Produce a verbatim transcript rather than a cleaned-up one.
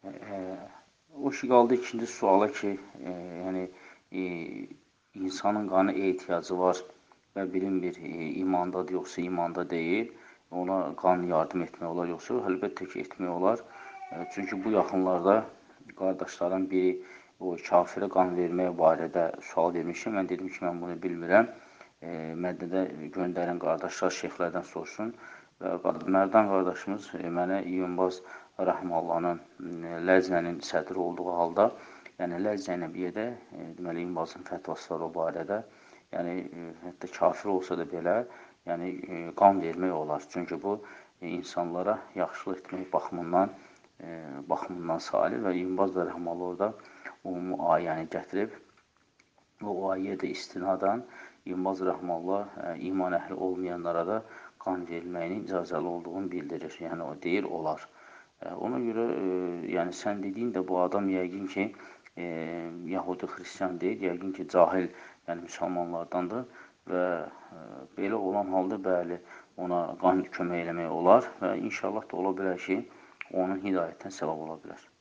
Eee, o ki qaldı ikinci suala ki, eee, yəni, eee, insanın qana ehtiyacı var və bilinmir, eee, imandadır yoxsa imanda deyil, ona qan yardım etmək olar yoxsa yox, əlbəttə ki, etmək olar. Eee, çünki bu yaxınlarda qardaşların biri o kafirə qan vermək barədə sual vermişdi. Mən dedim ki, mən bunu bilmirəm. Eee, Mədədə göndərən qardaşlar şeyxlərdən sorsun və Mərdan qardaşımız e, mənə İyunbaz Rəhməllahın Ləzənin sədri olduğu halda, yəni Ləzəniyyədə, e, deməli, İyunbazın fətvası var o barədə. Yəni, e, hətta kafir olsa da belə, yəni, e, qan vermək olar. Çünki bu, e, insanlara yaxşılıq etmək baxımından, e, baxımından sayılır və İyunbaz Rəhməllah orada ümumi ayəni gətirib, o ayəyə də istinadən İyunbaz Rəhməllah e, iman əhli olmayanlara da qan verilməyinin icazəli olduğunu bildirir. Yəni, o deyir, olar. Ona görə, e, yəni sən dediyin də bu adam yəqin ki, e, Yahudi xristian deyil, yəqin ki, cahil, yəni müsəlmanlardandır və e, belə olan halda bəli, ona qan kömək eləmək olar və inşallah da ola bilər ki, onun hidayətinə səbəb ola bilər.